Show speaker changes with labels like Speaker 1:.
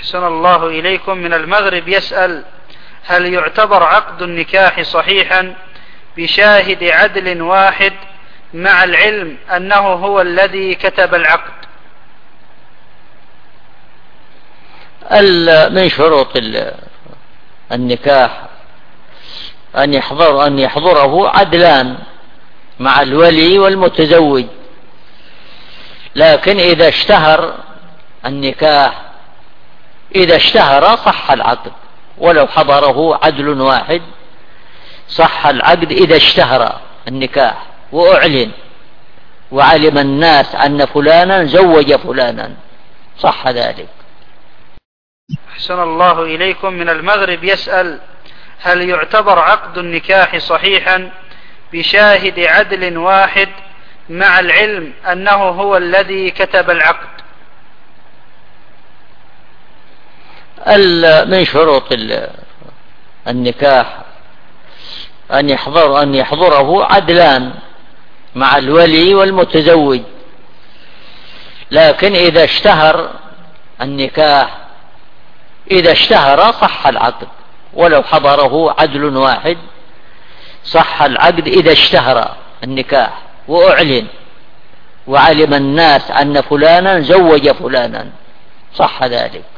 Speaker 1: أحسن الله إليكم. من المغرب يسأل: هل يعتبر عقد النكاح صحيحا بشاهد عدل واحد مع العلم أنه هو الذي كتب العقد؟
Speaker 2: من شروط النكاح أن يحضره عدلان مع الولي والمتزوج، لكن إذا اشتهر النكاح صح العقد، ولو حضره عدل واحد صح العقد إذا اشتهر النكاح وأعلن وعلم الناس أن فلانا زوج فلانا صح ذلك.
Speaker 1: أحسن الله إليكم. من المغرب يسأل: هل يعتبر عقد النكاح صحيحا بشاهد عدل واحد مع العلم أنه هو الذي كتب العقد؟
Speaker 2: من شروط النكاح أن يحضره عدلان مع الولي والمتزوج، لكن إذا اشتهر النكاح صح العقد، ولو حضره عدل واحد صح العقد إذا اشتهر النكاح وأعلن وعلم الناس أن فلانا زوج فلانا صح ذلك.